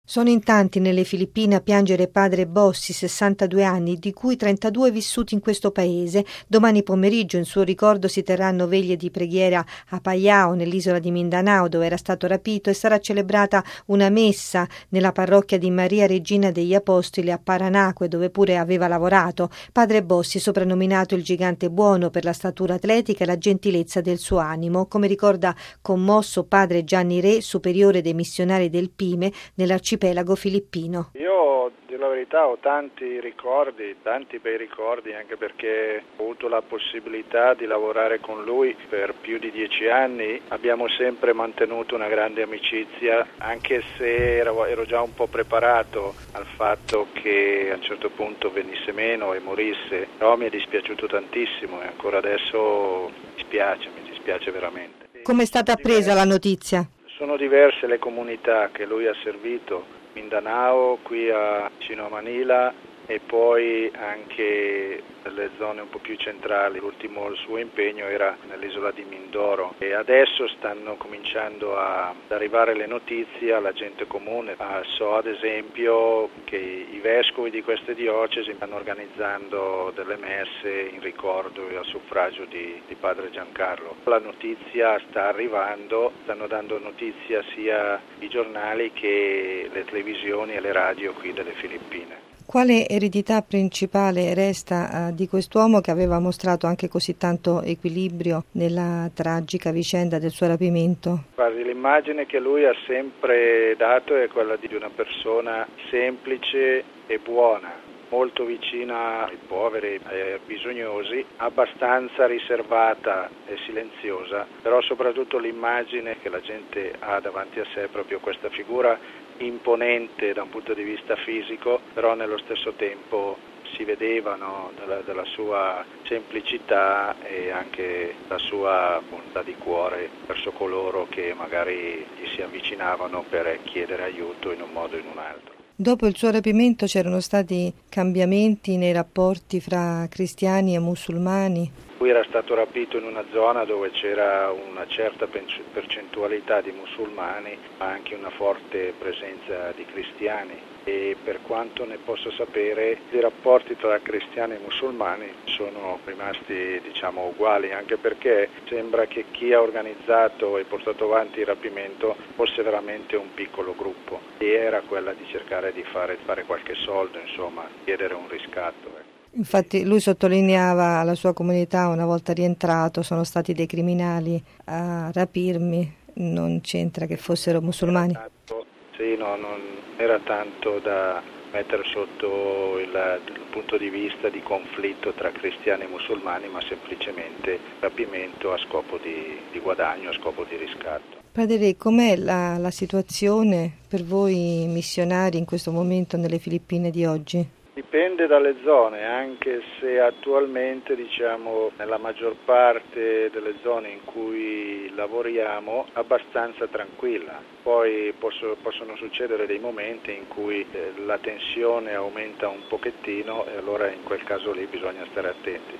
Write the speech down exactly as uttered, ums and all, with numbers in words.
Sono in tanti nelle Filippine a piangere padre Bossi, sessantadue anni, di cui trentadue vissuti in questo paese. Domani pomeriggio in suo ricordo si terranno veglie di preghiera a Payao, nell'isola di Mindanao, dove era stato rapito, e sarà celebrata una messa nella parrocchia di Maria Regina degli Apostoli a Paranaque, dove pure aveva lavorato. Padre Bossi, soprannominato il gigante buono per la statura atletica e la gentilezza del suo animo, come ricorda commosso padre Gianni Re, superiore dei missionari del Pime nell'arcipelago filippino. Io, di la verità, ho tanti ricordi, tanti bei ricordi, anche perché ho avuto la possibilità di lavorare con lui per più di dieci anni. Abbiamo sempre mantenuto una grande amicizia, anche se ero, ero già un po' preparato al fatto che a un certo punto venisse meno e morisse, però mi è dispiaciuto tantissimo e ancora adesso mi dispiace, mi dispiace veramente. Come è stata appresa la notizia? Sono diverse le comunità che lui ha servito, Mindanao, qui a, vicino a Manila, e poi anche nelle zone un po' più centrali. L'ultimo suo impegno era nell'isola di Mindoro e adesso stanno cominciando a, ad arrivare le notizie alla gente comune. Ah, so ad esempio che i vescovi di queste diocesi stanno organizzando delle messe in ricordo e al suffragio di, di padre Giancarlo. La notizia sta arrivando, stanno dando notizia sia i giornali che le televisioni e le radio qui delle Filippine. Quale eredità principale resta uh, di quest'uomo che aveva mostrato anche così tanto equilibrio nella tragica vicenda del suo rapimento? Guardi, l'immagine che lui ha sempre dato è quella di una persona semplice e buona, molto vicina ai poveri e ai bisognosi, abbastanza riservata e silenziosa, però soprattutto l'immagine che la gente ha davanti a sé è proprio questa figura imponente da un punto di vista fisico, però nello stesso tempo si vedeva, no, della, della sua semplicità e anche la sua bontà di cuore verso coloro che magari gli si avvicinavano per chiedere aiuto in un modo o in un altro. Dopo il suo rapimento c'erano stati cambiamenti nei rapporti fra cristiani e musulmani? Lui era stato rapito in una zona dove c'era una certa percentualità di musulmani, ma anche una forte presenza di cristiani, e per quanto ne posso sapere i rapporti tra cristiani e musulmani sono rimasti, diciamo, uguali, anche perché sembra che chi ha organizzato e portato avanti il rapimento fosse veramente un piccolo gruppo e era quella di cercare di fare, fare qualche soldo, insomma, chiedere un riscatto. Ecco. Infatti lui sottolineava alla sua comunità, una volta rientrato, sono stati dei criminali a rapirmi, non c'entra che fossero musulmani. Tanto, sì, no, non era tanto da mettere sotto il, il punto di vista di conflitto tra cristiani e musulmani, ma semplicemente rapimento a scopo di, di guadagno, a scopo di riscatto. Padre Re, com'è la, la situazione per voi missionari in questo momento nelle Filippine di oggi? Dipende dalle zone, anche se attualmente, diciamo, nella maggior parte delle zone in cui lavoriamo abbastanza tranquilla. Poi posso, possono succedere dei momenti in cui eh, la tensione aumenta un pochettino e allora in quel caso lì bisogna stare attenti.